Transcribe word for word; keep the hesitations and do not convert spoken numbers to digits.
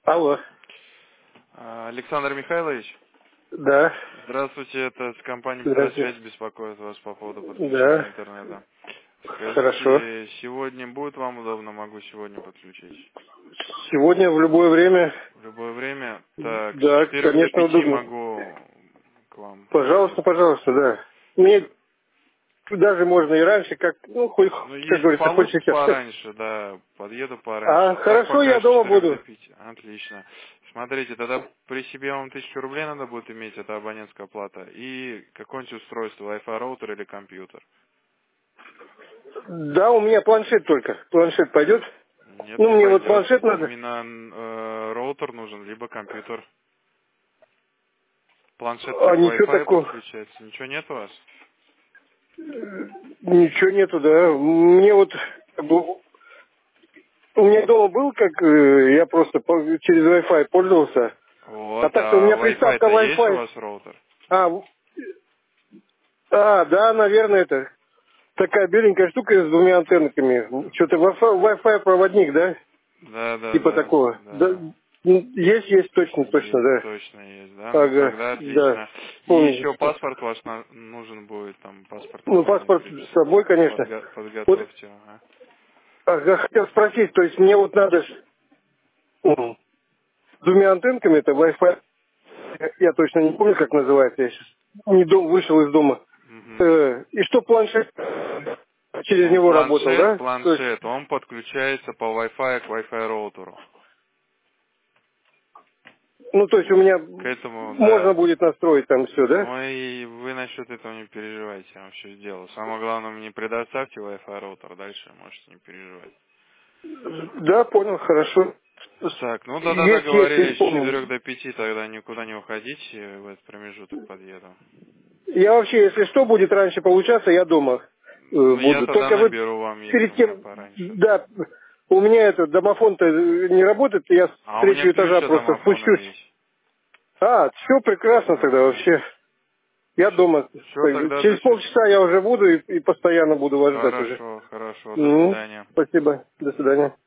Алло. А, Александр Михайлович, Да. здравствуйте, это с компании Здравствуйте. «Быстросвязь» беспокоит вас по поводу подключения Да. интернета. Хорошо. Скажите, сегодня будет вам удобно? Могу сегодня подключить. Сегодня в любое время. В любое время? Так, с Да, четырех до конечно, пяти удобно. могу к вам Пожалуйста, подъехать. пожалуйста, да. Мне даже можно и раньше, как, ну, хоть, Ну, как если говорится, хоть получится сейчас. пораньше, да, подъеду А, пораньше. Так хорошо, пока я с дома четырех до буду. пяти. Отлично. Смотрите, тогда при себе вам тысячу рублей надо будет иметь, это абонентская плата, и какое-нибудь устройство, Wi-Fi роутер или компьютер. Да, у меня планшет только. Планшет пойдет? Нет, Ну, не мне вот пойдет. планшет надо. Именно э, роутер нужен, либо компьютер. Планшет-то А к ничего Wi-Fi такого. подключается. Ничего нет у вас? Ничего нету, да. Мне вот, как бы, у меня дома был, как э, я просто по- через Wi-Fi пользовался. А Вот, так-то у а меня приставка Wi-Fi-то есть у Wi-Fi. вас роутер? А, в- а, да, наверное, это такая беленькая штука с двумя антеннами. Что-то Wi-Fi, Wi-Fi проводник, да? Да, да, Типа да, такого. Да, да. м, есть, есть, точно, точно, Есть, да. точно есть, да? Ну Ага, тогда да. отлично. И Помню. еще паспорт ваш на- нужен будет, там паспортные Ну, данные паспорт с переписать. собой, конечно. Подго- Вот, подготовьте, ага. ага, хотел спросить, то есть мне вот надо ж, м, с двумя антенками, это Wi-Fi, я я точно не помню, как называется, я сейчас не дом, вышел из дома. Мгм. Э, и что планшет через Ну, него работал, планшет, да? То есть, планшет, он подключается по Wi-Fi к Wi-Fi роутеру. ну, то есть у меня К этому, можно да. будет настроить там все, да? Ну и вы насчет этого не переживайте, я вам все сделаю. Самое главное, мне предоставьте Wi-Fi роутер, дальше можете не переживать. Да, понял, хорошо. Так, ну тогда Есть, есть, договорились с исполним. четырех до пяти, тогда никуда не уходите, в этот промежуток подъеду. Я вообще, если что, будет раньше получаться, я дома э, Ну я буду. тогда Только вы наберу вам, если перед у меня тем, пораньше. да, у меня этот домофон-то не работает, я с А у меня третьего ключ этажа от просто домофона спущусь. есть. А, все прекрасно тогда Ага. вообще. Я дома. Все, Так, тогда до через свидания. полчаса я уже буду и, и постоянно буду вас ждать уже. Хорошо, хорошо, до Ну, свидания. спасибо. До свидания.